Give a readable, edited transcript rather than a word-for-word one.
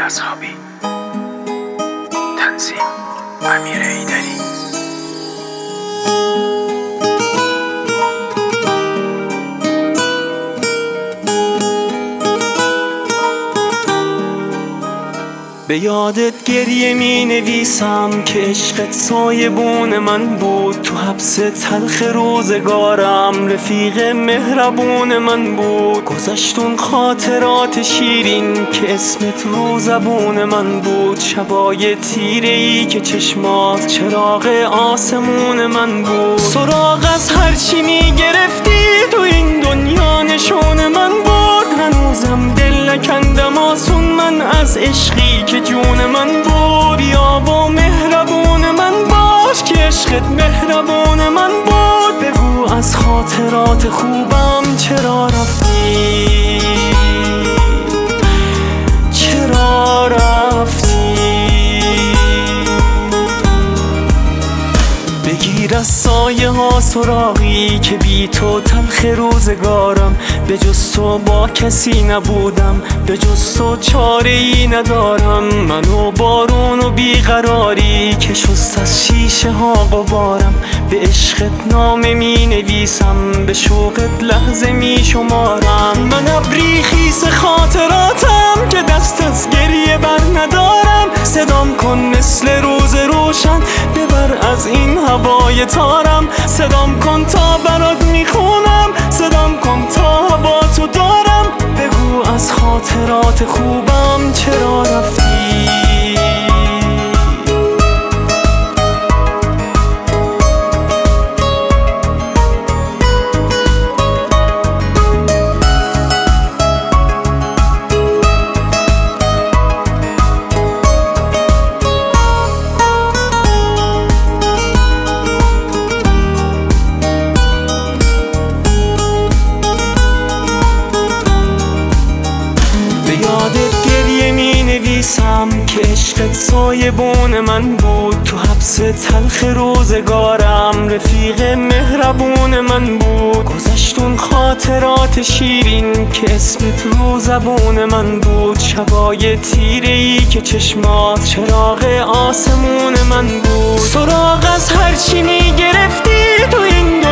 اصحابی. تنظیم امیر ایدری. به یادت گریه می نویسم که عشقت سایبون من بود، تو حبس تلخ روزگارم رفیق مهربون من بود. گذشتون خاطرات شیرین که اسمت رو زبون من بود، شبای تیره ای که چشمات چراغ آسمون من بود. سراغ از هرچی می گرفتی تو این دنیا نشون من بود، هنوزم دل نکندم آسون من از عشقی که جون من بود. بیا و مهربون من باش که عشقت مهربون من بود. بگو از خاطرات خوبم چرا رفتی، چرا رفتی. بگیر از سایه ها سراغی که بی تو تلخ روزگارم، به جز تو با کسی نبودم، به جز تو چاره ای ندارم. منو بارون و بیقراری که شست از شیشه ها غبارم، به عشقت نامه می نویسم، به شوقت لحظه می شمارم. من ابری خیس خاطراتم که دست از گریه بر ندارم. صدام کن مثل روز روشن ببر از این هوای تارم. صدام کن تا برات میخونم، صدام کن تا هوا تو دارم. بگو از خاطرات خوبم چرا رفتی. یادت گریه می نویسم که عشقت سایبون من بود، تو حبس تلخ روزگارم رفیق مهربون من بود. گذشتون خاطرات شیرین که اسمت رو زبون من بود، شبای تیره ای که چشمات چراغ آسمون من بود. سراغ از هرچی می گرفتی تو این